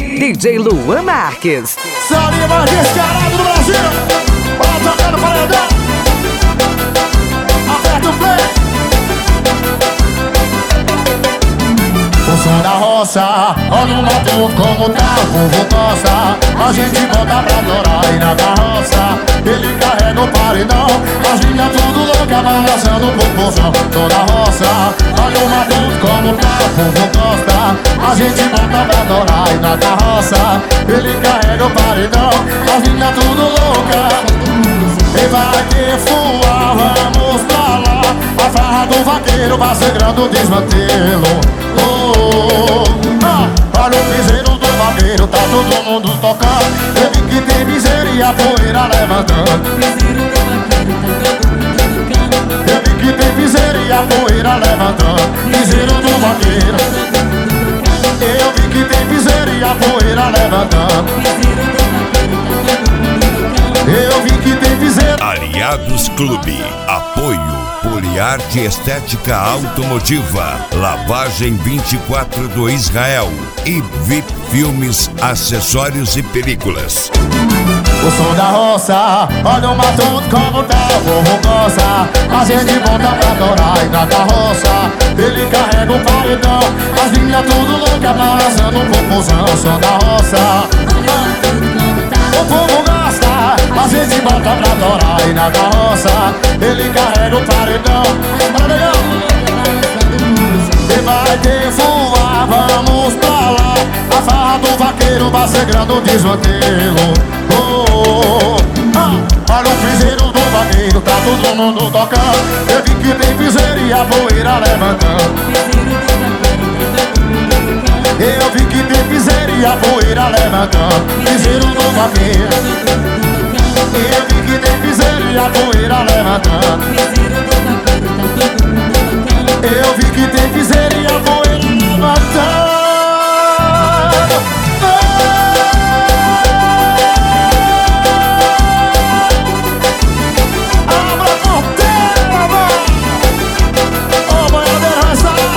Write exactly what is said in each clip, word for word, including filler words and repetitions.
D J Luan Marques. Salinha mais descarado do Brasil. Bora tocar no paredão. Aperta o play. O som da roça, olha o mato como tá, o povo gosta. A gente bota pra adorar e na carroça ele carrega o paredão. As linhas tudo louca, balançando o popozão. Som da roça, olha o mato como tá, o povo gosta. A gente bota pra adorar e na carroça ele carrega o paredão. As linhas tudo louca. E vai que voar, vamos pra lá. A farra do vaqueiro vai sangrando o desmantelo. Oh, oh, oh. Ah, olha o piseiro do vaqueiro, tá todo mundo tocando. Ele que tem miséria e a poeira levantando. Ele que tem miséria e a poeira levantando. Piseiro do vaqueiro. Eu vi que tem miséria e a poeira levantando. Eu vi que tem miséria. Aliados Clube. Apoio Poliarte Estética Automotiva, Lavagem vinte e quatro do Israel e V I P Filmes, Acessórios e Películas. O som da roça, olha o mato como tá, o povo gosta. A gente volta pra adorar e na carroça ele carrega o paredão. As linhas tudo louca, balançando o popozão. O som da roça, o povo gosta. A gente volta pra adorar e na carroça ele carrega o paredão. Olha legal. E vai ter voar, vamos pra lá. A farra do vaqueiro vai sangrando o desmantelo. Oh, oh, oh. Ah, olha o piseiro do vaqueiro, tá todo mundo tocando. Eu vi que tem piseiro e a poeira levantando. Eu vi que tem piseiro e a poeira levantando. Piseiro do vaqueiro. Eu vi que tem piseiro e a poeira levantando. Eu vi que tem piseiro e a poeira levantando. Abra a porteira, mano. Ô, boiadeira, vai sair.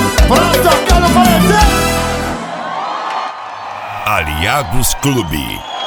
Aliados Clube.